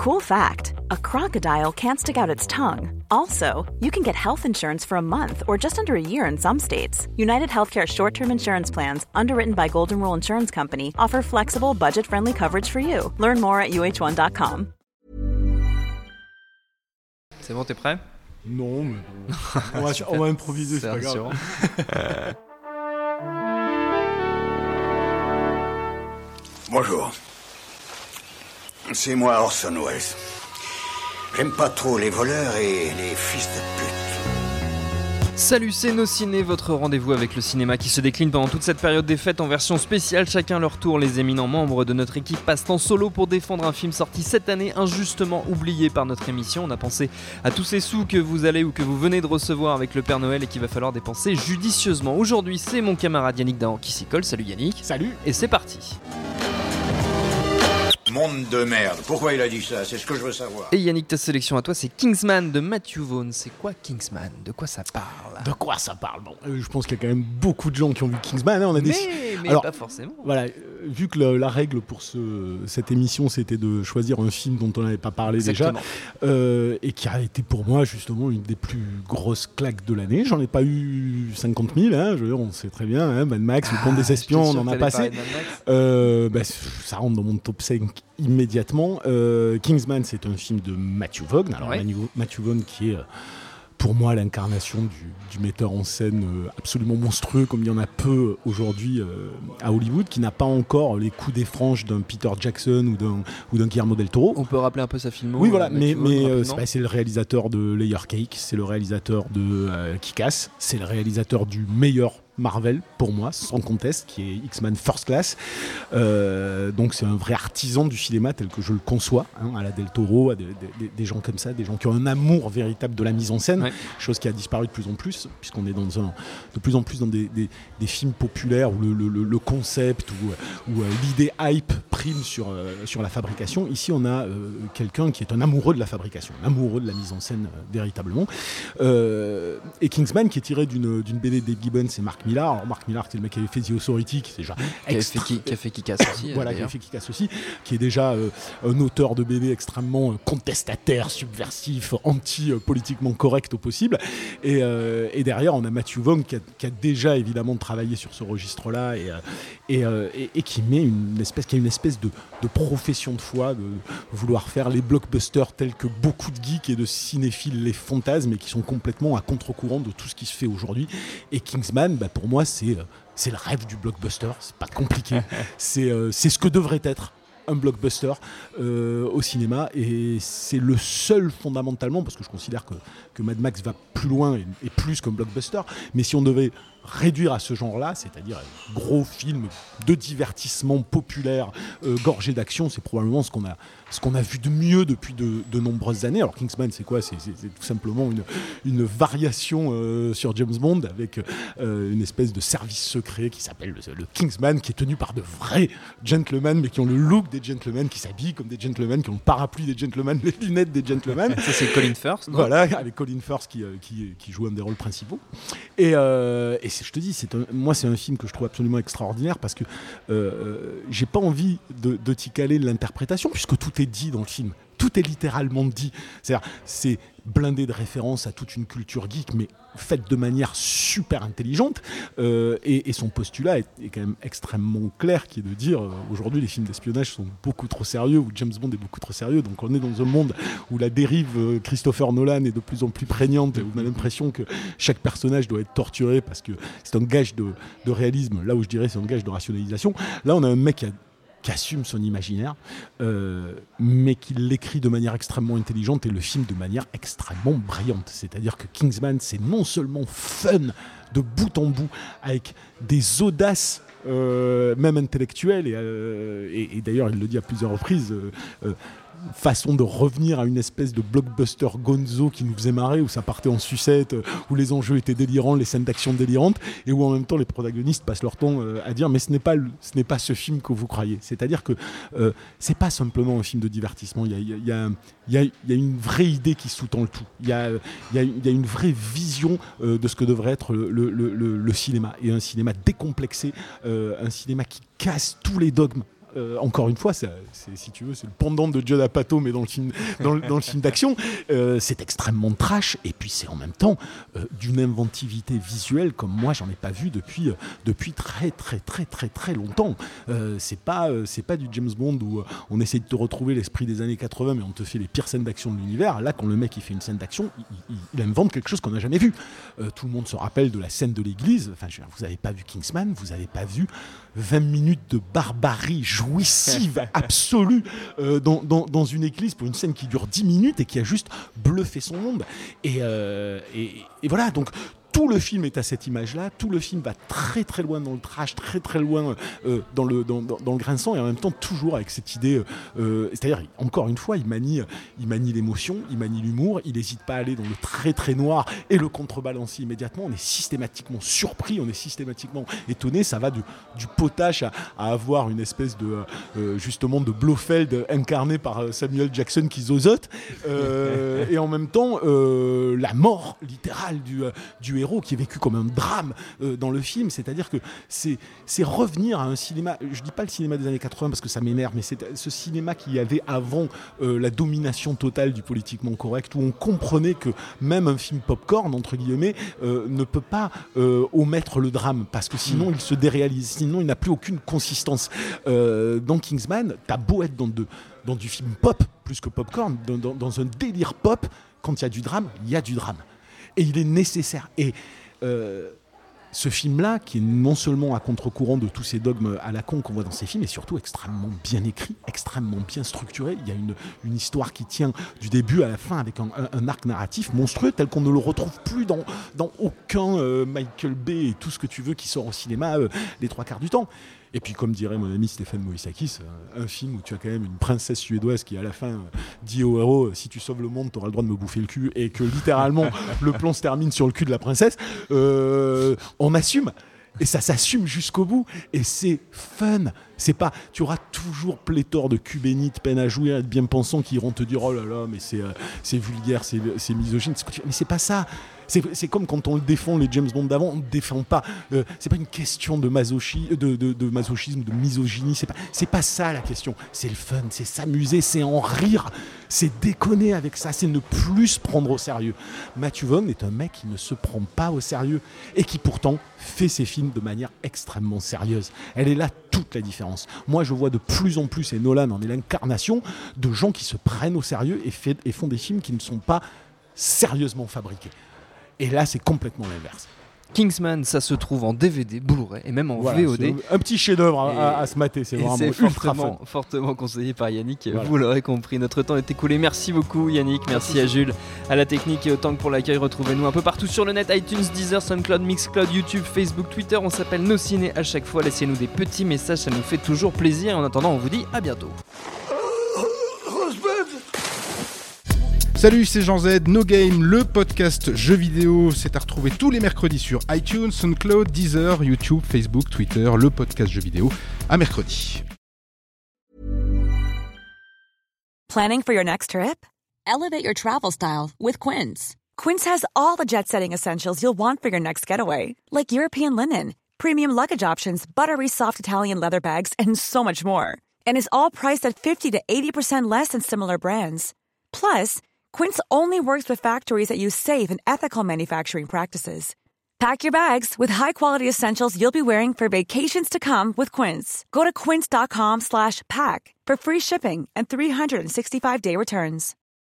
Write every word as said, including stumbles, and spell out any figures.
Cool fact, a crocodile can't stick out its tongue. Also, you can get health insurance for a month or just under a year in some states. United Healthcare short-term insurance plans, underwritten by Golden Rule Insurance Company, offer flexible, budget-friendly coverage for you. Learn more at U H one dot com. C'est bon, t'es prêt ? Non, mais bon. on, va, on va improviser, c'est, c'est pas grave. Bonjour. C'est moi Orson Welles. J'aime pas trop les voleurs et les fils de pute. Salut, c'est Nos Ciné, votre rendez-vous avec le cinéma qui se décline pendant toute cette période des fêtes en version spéciale. Chacun leur tour, les éminents membres de notre équipe passent en solo pour défendre un film sorti cette année, injustement oublié par notre émission. On a pensé à tous ces sous que vous allez ou que vous venez de recevoir avec le Père Noël et qu'il va falloir dépenser judicieusement. Aujourd'hui, c'est mon camarade Yannick Dahan qui s'y colle. Salut Yannick. Salut. Et c'est parti. Monde de merde. Pourquoi il a dit ça ? C'est ce que je veux savoir. Et Yannick, ta sélection à toi, c'est Kingsman de Matthew Vaughn. C'est quoi Kingsman ? De quoi ça parle ? De quoi ça parle ? Bon, euh, je pense qu'il y a quand même beaucoup de gens qui ont vu Kingsman. Hein, on a mais des... mais Alors, pas forcément. Voilà, euh, vu que le, la règle pour ce, cette émission, c'était de choisir un film dont on n'avait pas parlé Exactement. déjà, euh, et qui a été pour moi justement une des plus grosses claques de l'année. J'en ai pas eu cinquante mille, hein, je veux dire, on sait très bien, hein, Mad Max, ah, le Pont des Espions, on en a passé. Euh, bah, ça rentre dans mon top cinq immédiatement. Euh, Kingsman, c'est un film de Matthew Vaughn. Alors ouais. Matthew Vaughn qui est euh, pour moi l'incarnation du, du metteur en scène euh, absolument monstrueux, comme il y en a peu aujourd'hui euh, à Hollywood, qui n'a pas encore les coups des franges d'un Peter Jackson ou d'un, ou d'un Guillermo del Toro. On peut rappeler un peu sa filmo. Oui, voilà, euh, mais, mais euh, c'est, bah, c'est le réalisateur de Layer Cake, c'est le réalisateur de euh, Kick-Ass, c'est le réalisateur du meilleur Marvel, pour moi, sans conteste, qui est X-Men First Class. Euh, donc c'est un vrai artisan du cinéma tel que je le conçois, hein, à la Del Toro, à des, des, des gens comme ça, des gens qui ont un amour véritable de la mise en scène, ouais. chose qui a disparu de plus en plus, puisqu'on est dans un, de plus en plus dans des, des, des films populaires où le, le, le concept, où, où euh, l'idée hype prime sur, euh, sur la fabrication. Ici, on a euh, quelqu'un qui est un amoureux de la fabrication, un amoureux de la mise en scène, euh, véritablement. Euh, et Kingsman, qui est tiré d'une, d'une B D de Dave Gibbons et Mark Millar. Alors Mark Millar, c'est le mec qui avait fait The Authority, qui est déjà qui extra... avait fait, fait Kick-Ass aussi. voilà, qui a fait Kick-Ass aussi, qui est déjà euh, un auteur de B D extrêmement euh, contestataire, subversif, anti-politiquement correct au possible. Et, euh, et derrière, on a Matthew Vaughn qui a, qui a déjà évidemment travaillé sur ce registre-là et, euh, et, euh, et, et qui met une espèce, qui a une espèce de, de profession de foi, de vouloir faire les blockbusters tels que beaucoup de geeks et de cinéphiles les fantasment, et qui sont complètement à contre-courant de tout ce qui se fait aujourd'hui. Et Kingsman, bah, pour moi, c'est, c'est le rêve du blockbuster. C'est pas compliqué. c'est, euh, c'est ce que devrait être un blockbuster euh, au cinéma, et c'est le seul fondamentalement, parce que je considère que, que Mad Max va plus loin et, et plus qu'un blockbuster, mais si on devait réduire à ce genre-là, c'est-à-dire un gros film de divertissement populaire, euh, gorgé d'action, c'est probablement ce qu'on a, ce qu'on a vu de mieux depuis de, de nombreuses années. Alors Kingsman, c'est quoi ? c'est, c'est, c'est tout simplement une, une variation euh, sur James Bond, avec euh, une espèce de service secret qui s'appelle le, le Kingsman, qui est tenu par de vrais gentlemen, mais qui ont le look des gentlemen, qui s'habillent comme des gentlemen, qui ont le parapluie des gentlemen, les lunettes des gentlemen. Ça, c'est Colin Firth, non ? Voilà, avec Colin Firth qui, qui, qui joue un des rôles principaux. Et, euh, et c'est, je te dis, c'est un, moi, c'est un film que je trouve absolument extraordinaire, parce que euh, j'ai pas envie de, de t'y caler l'interprétation, puisque tout est dit dans le film. Tout est littéralement dit. C'est-à-dire, c'est blindé de références à toute une culture geek, mais faite de manière super intelligente. Euh, et, et son postulat est, est quand même extrêmement clair, qui est de dire, euh, aujourd'hui, les films d'espionnage sont beaucoup trop sérieux, ou James Bond est beaucoup trop sérieux. Donc on est dans un monde où la dérive euh, Christopher Nolan est de plus en plus prégnante, et où on a l'impression que chaque personnage doit être torturé, parce que c'est un gage de, de réalisme, là où je dirais c'est un gage de rationalisation. Là, on a un mec qui a qui assume son imaginaire, euh, mais qui l'écrit de manière extrêmement intelligente, et le film de manière extrêmement brillante. C'est-à-dire que Kingsman, c'est non seulement fun de bout en bout, avec des audaces, euh, même intellectuelles, et, euh, et, et d'ailleurs il le dit à plusieurs reprises, euh, euh, façon de revenir à une espèce de blockbuster gonzo qui nous faisait marrer, où ça partait en sucette, où les enjeux étaient délirants, les scènes d'action délirantes, et où en même temps les protagonistes passent leur temps euh, à dire mais ce n'est pas le, ce n'est pas ce film que vous croyez. C'est-à-dire que euh, c'est pas simplement un film de divertissement. Il y a, il y a, il y a, il y a, il y a une vraie idée qui sous-tend le tout. Il y a, il y a, il y a une vraie vision euh, de ce que devrait être le, le, le, le cinéma, et un cinéma décomplexé, euh, un cinéma qui casse tous les dogmes euh, encore une fois, c'est, c'est, si tu veux, c'est le pendant de Judd Apatow, mais dans le film, dans le, dans le film d'action. Euh, c'est extrêmement trash, et puis c'est en même temps euh, d'une inventivité visuelle comme moi j'en ai pas vu depuis euh, depuis très très très très très longtemps. Euh, c'est pas euh, c'est pas du James Bond où euh, on essaie de te retrouver l'esprit des années quatre-vingts, mais on te fait les pires scènes d'action de l'univers. Là, quand le mec il fait une scène d'action, il, il, il invente quelque chose qu'on n'a jamais vu. Euh, tout le monde se rappelle de la scène de l'église. Enfin, je veux dire, vous avez pas vu Kingsman, vous avez pas vu vingt minutes de barbarie jouissive absolue euh, dans, dans, dans une église pour une scène qui dure dix minutes et qui a juste bluffé son monde. Et, euh, et, et voilà, donc tout le film est à cette image-là, tout le film va très très loin dans le trash, très très loin euh, dans, le, dans, dans, dans le grinçant, et en même temps toujours avec cette idée, euh, c'est-à-dire encore une fois, il manie, il manie l'émotion, il manie l'humour, il n'hésite pas à aller dans le très très noir et le contrebalancer immédiatement. On est systématiquement surpris, on est systématiquement étonné, ça va du, du potache à, à avoir une espèce de euh, justement de Blofeld incarné par Samuel Jackson qui zozote, euh, et en même temps euh, la mort littérale du, du héros qui est vécu comme un drame euh, dans le film, c'est-à-dire que c'est, c'est revenir à un cinéma, je dis pas le cinéma des années quatre-vingts parce que ça m'énerve, mais c'est ce cinéma qu'il y avait avant euh, la domination totale du politiquement correct, où on comprenait que même un film popcorn entre guillemets euh, ne peut pas euh, omettre le drame, parce que sinon mmh. il se déréalise, sinon il n'a plus aucune consistance. Euh, dans Kingsman, t'as beau être dans, de, dans du film pop plus que popcorn, dans, dans, dans un délire pop, quand il y a du drame, il y a du drame. Et il est nécessaire. Et euh, ce film-là, qui est non seulement à contre-courant de tous ces dogmes à la con qu'on voit dans ces films, est surtout extrêmement bien écrit, extrêmement bien structuré. Il y a une, une histoire qui tient du début à la fin avec un, un, un arc narratif monstrueux tel qu'on ne le retrouve plus dans, dans aucun euh, Michael Bay et tout ce que tu veux qui sort au cinéma euh, les trois quarts du temps. Et puis, comme dirait mon ami Stéphane Moïsakis, un film où tu as quand même une princesse suédoise qui, à la fin, dit au héros « Si tu sauves le monde, tu auras le droit de me bouffer le cul », et que, littéralement, le plan se termine sur le cul de la princesse, euh, on assume. Et ça s'assume jusqu'au bout. Et c'est fun. C'est pas... Tu auras toujours pléthore de cubénites, peine à jouer, à être bien pensants, qui iront te dire « Oh là là, mais c'est, euh, c'est vulgaire, c'est, c'est misogyne. » Mais c'est pas ça. C'est, c'est comme quand on le défend, les James Bond d'avant, on ne défend pas. Euh, c'est pas une question de, masochi, de, de, de masochisme, de misogynie. C'est pas, c'est pas ça la question. C'est le fun, c'est s'amuser, c'est en rire, c'est déconner avec ça, c'est ne plus se prendre au sérieux. Matthew Vaughn est un mec qui ne se prend pas au sérieux et qui pourtant fait ses films de manière extrêmement sérieuse. Elle est là toute la différence. Moi, je vois de plus en plus, et Nolan en est l'incarnation, de gens qui se prennent au sérieux et, fait, et font des films qui ne sont pas sérieusement fabriqués. Et là, c'est complètement l'inverse. Kingsman, ça se trouve en D V D, Blu-ray et même en voilà, V O D. Un petit chef-d'œuvre à, à, à se mater, c'est vraiment c'est fortement, fortement conseillé par Yannick. Voilà. Vous l'aurez compris, notre temps est écoulé. Merci beaucoup Yannick, merci, merci à Jules, à la technique et autant que pour l'accueil. Retrouvez-nous un peu partout sur le net, iTunes, Deezer, SoundCloud, Mixcloud, YouTube, Facebook, Twitter. On s'appelle Nos Ciné à chaque fois. Laissez-nous des petits messages, ça nous fait toujours plaisir. En attendant, on vous dit à bientôt. Salut, c'est Jean Z, No Game, le podcast jeux vidéo, c'est à retrouver tous les mercredis sur iTunes, SoundCloud, Deezer, YouTube, Facebook, Twitter, le podcast jeux vidéo, à mercredi. Planning for your next trip? Elevate your travel style with Quince. Quince has all the jet-setting essentials you'll want for your next getaway, like European linen, premium luggage options, buttery soft Italian leather bags, and so much more. And is all priced at fifty to eighty percent less than similar brands. Plus, Quince only works with factories that use safe and ethical manufacturing practices. Pack your bags with high-quality essentials you'll be wearing for vacations to come with Quince. Go to quince.com slash pack for free shipping and three sixty-five day returns.